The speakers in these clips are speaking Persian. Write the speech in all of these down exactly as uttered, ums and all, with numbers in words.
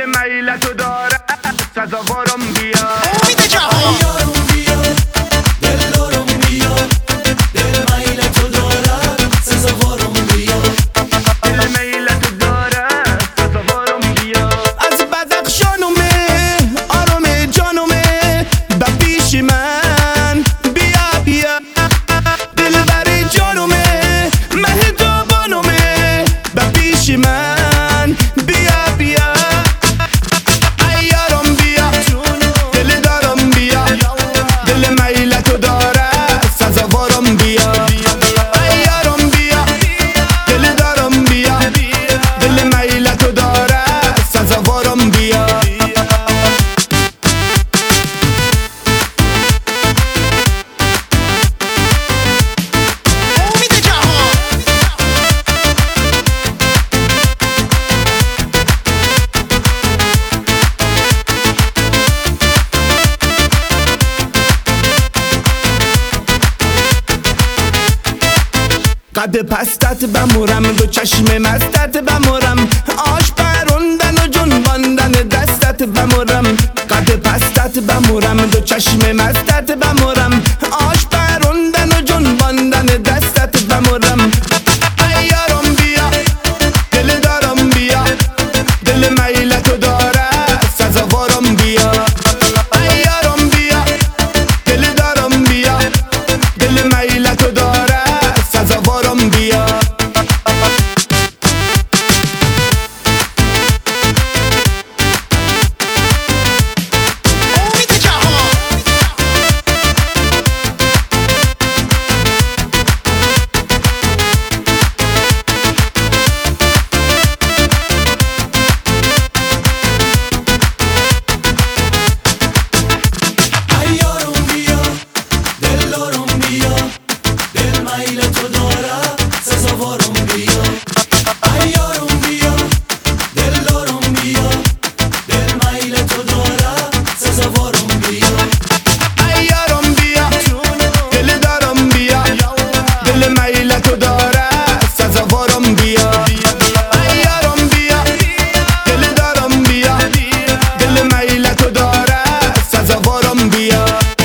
دل میلتو داره سزاوارم بیا. امید جهان یارم بیا دلارم بیا دل میلتو داره سزاوارم بیا. دل میلتو داره سزاوارم بیا. از بدخشانومه آرام جانومه به پیش من بیا بیا. دلبر جانومه مهدابانومه به پیش من بیا بیا. ای یارم بیا دل دارم بیا دل میلتو داره سزاوارم بیا. ای یارم بیا دل دارم بیا دل میلتو داره سزاوارم بیا. امید جهان قد پستت بمورم دو چشم مستت بمورم آش پروندن و جنباندن دستت بمورم. قد پستت بمورم دو چشم مستت بمورم آش پروندن و جنباندن دستت بمورم. ای یارم بیا دل دارم بیا دل میلتو داره سزاوارم بیا. ای یارم بیا دل دارم بیا دل میلتو داره سزاوارم بیا. امید جهان ای یارم بیا دلارم بیا دل میلتو داره سزاوارم بیا. ای یارم بیا دلارم بیا دل میلتو داره سزاوارم بیا. ای یارم بیا دل دارم بیا دل میلتو داره سزاوارم بیا. ای یارم بیا دل دارم بیا دل میلتو داره سزاوارم بیا.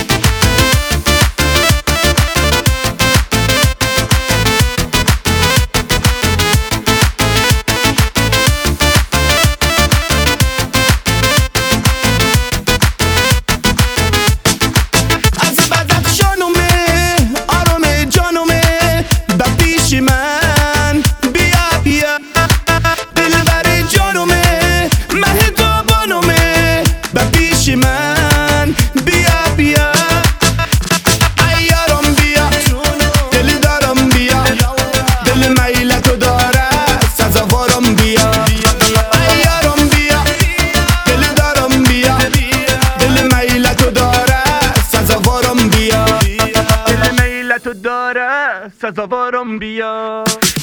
از بدخشانومه آرام جانومه به پیش من بیا بیا. دلبر جانومه مهدابانومه به پیش من بیا بیا. ای یارم بیا دل دارم بیا دل میلتو داره سزاوارم بیا. ای یارم بیا دل دارم بیا دل میلتو داره سزاوارم بیا. دل میلتو داره سزاوارم بیا.